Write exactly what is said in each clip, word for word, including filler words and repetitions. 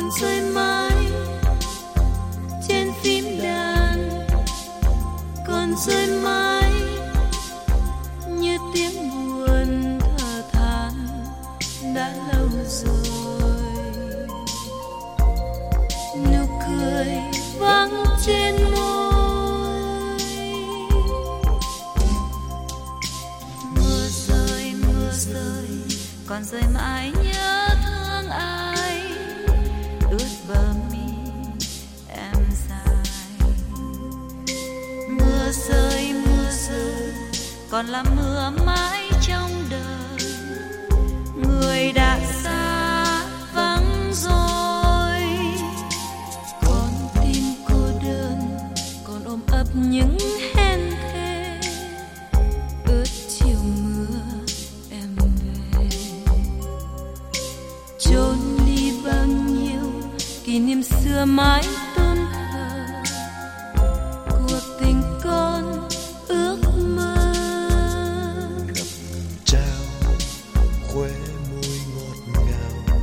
còn rơi mãi trên phím đàn, còn rơi mãi như tiếng buồn thở than đã lâu rồi. Nụ cười vắng trên môi, mưa rơi mưa rơi còn rơi mãi nhớ thương ai, ướt bờ mi em dài. Mưa rơi mưa rơi còn là mưa mãi trong đời, người đã xa vắng rồi. Con tim cô đơn còn ôm ấp những hẹn thề, ướt chiều mưa em về, trốn đi bao nhiêu kỷ niệm xưa mãi tôn thờ, cuộc tình con ước mơ. Ngập ngừng trao khóe môi ngọt ngào,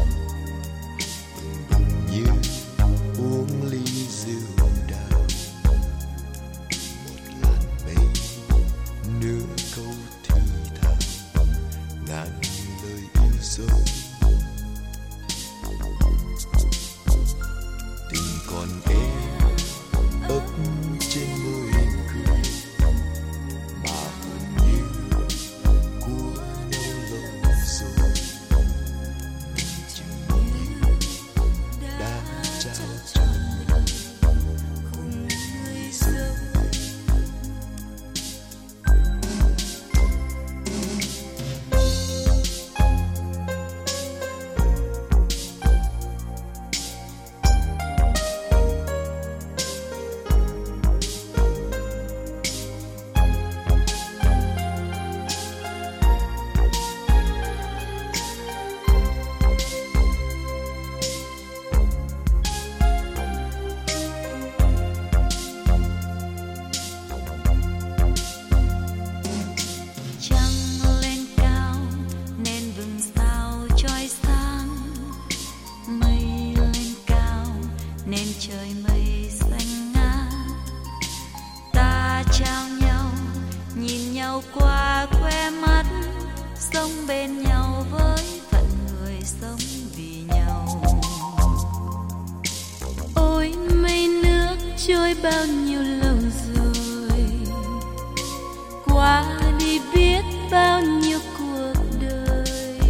bừng bừng như uống ly rượu đào. Một làn mây nửa câu thì thào, ngàn lời yêu dấu. Tình còn em ấp trên môi cười, mà buồn như của nhau lâu rồi. Mình chừng như đã trao cho mình cùng người dấu. Trăng lên cao nên vầng sao chói sáng, mây lên cao nên trời mây xanh ngát. Ta trao nhau nhìn nhau qua khóe mắt, sống bên nhau với phận người sống vì nhau. Ôi mây nước trôi bao nhiêu lâu rồi, qua đi biết bao nhiêu cuộc đời,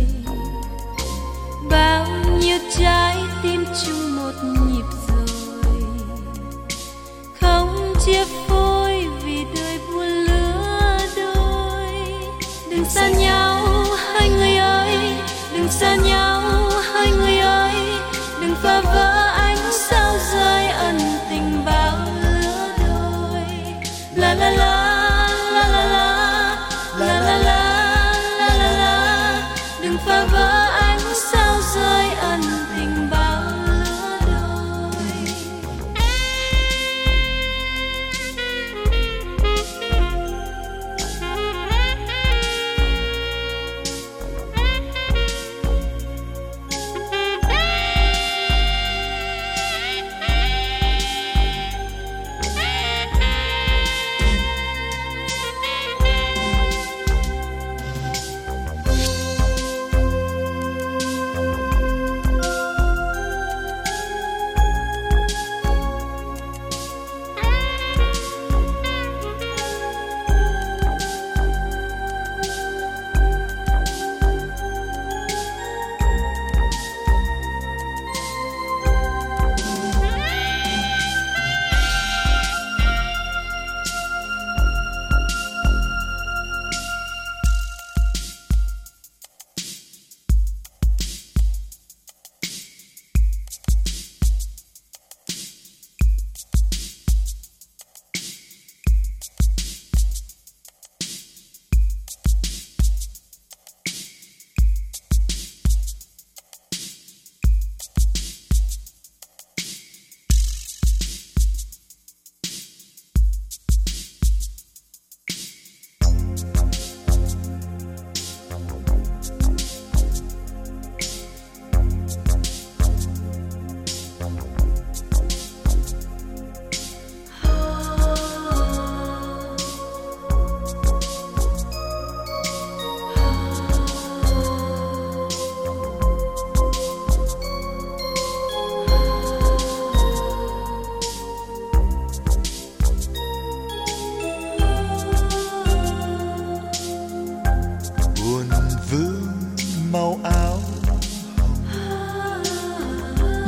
bao nhiêu trái tim chung một nhịp rồi, không chia phôi vì đời buồn lứa đôi. Đừng xa nhau hai người ơi, đừng xa nhau hai người ơi, đừng phá vỡ ánh sao rơi ân tình bao lứa đôi. La la la la la la la la la la la la, đừng phá vỡ ánh sao rơi ân tình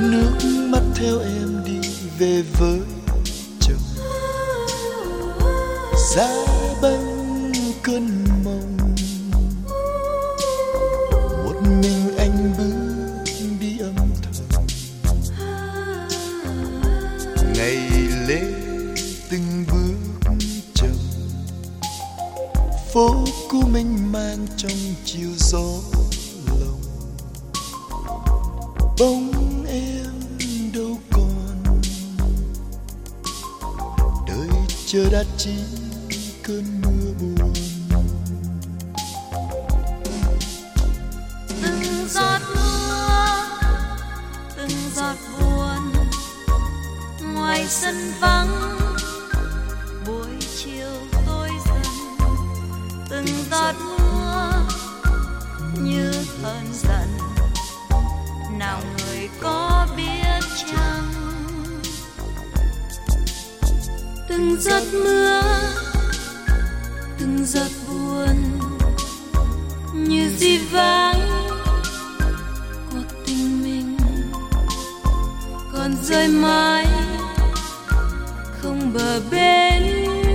nước mắt theo em đi về với chồng. Giá băng cơn mộng, một mình anh bước đi âm thầm. Ngày lễ từng bước chậm, phố cũ mênh mang trong chiều gió lòng. Bóng em đâu còn, đời chờ đã chỉ cơn mưa buồn. Từng giọt mưa, từng giọt buồn, ngoài sân vắng buổi chiều tối dần. Từng giọt mưa như hờn giận, nào người có biết chăng. Từng giọt mưa, từng giọt buồn, như di vãng cuộc tình mình, còn rơi mãi không bờ bến.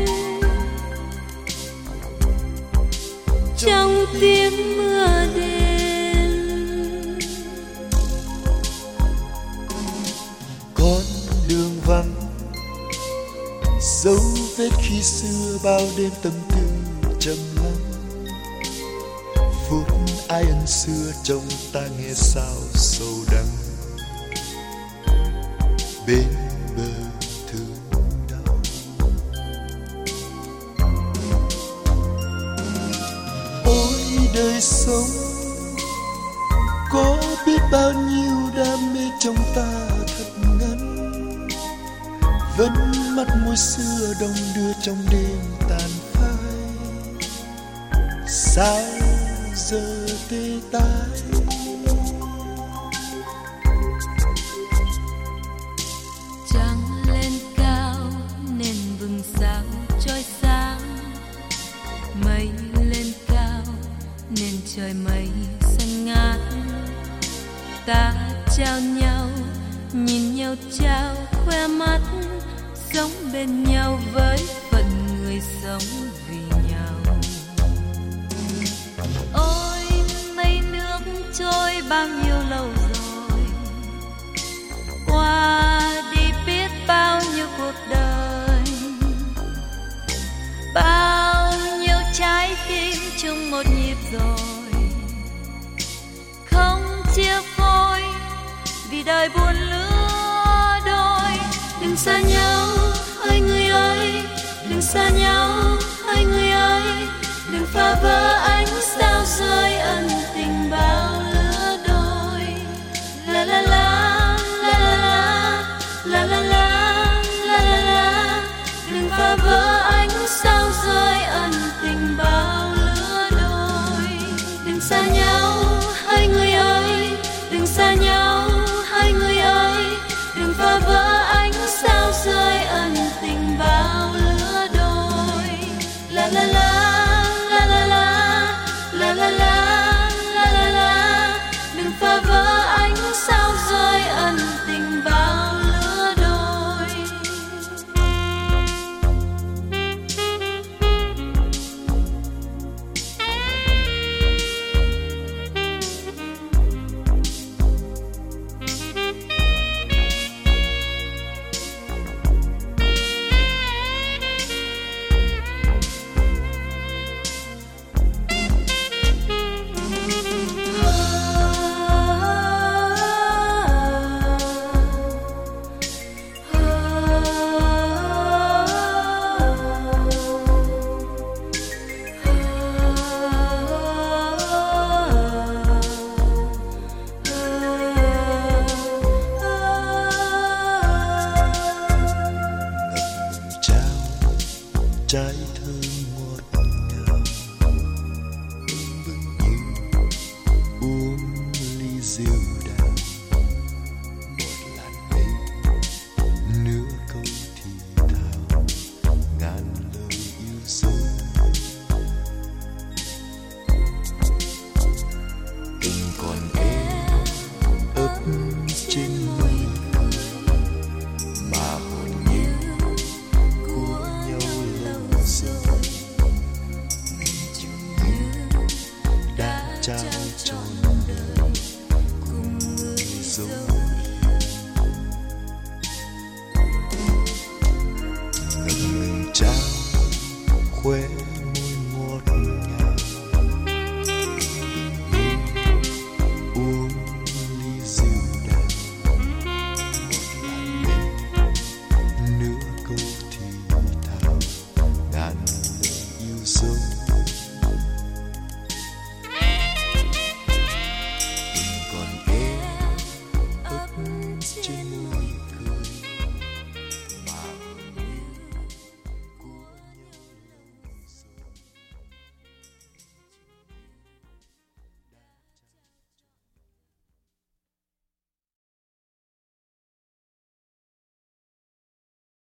Trong tiếng mưa đêm, con đường vắng dấu vết khi xưa bao đêm tâm tư trầm lắng. Phút ai ân xưa trong ta nghe sao sầu đắng, bên bờ thương đau. Ôi đời sống có biết bao nhiêu đam mê trong ta thật ngắn, vẫn mắt môi xưa đông đưa trong đêm tàn phai. Sao giờ tê tái, trăng lên cao nên vầng sao chói sáng. Mây lên cao nên trời mây xanh ngát. Ta trao nhau, nhìn nhau trao khoe mắt, sống bên nhau với phận người sống vì nhau. Ôi mây nước trôi bao nhiêu lâu rồi, qua đi biết bao nhiêu cuộc đời, bao nhiêu trái tim chung một nhịp rồi, không chia phôi vì đời buồn lứa đôi. Đừng xa nhau hai người ơi, đừng xa nhau hai người ơi, đừng phá vỡ ánh sao rơi ân tình bao lứa đôi. La la la la la la la la la la la, đừng phá vỡ ánh sao rơi ân tình bao lứa đôi. Đừng xa nhau hai người ơi, đừng xa nhau hai người ơi, đừng phá vỡ ánh sao rơi ân tình bao lứa đôi. La la la la la la la la la la la la, đừng phá vỡ ánh sao rơi ân tình bao lứa đôi. trái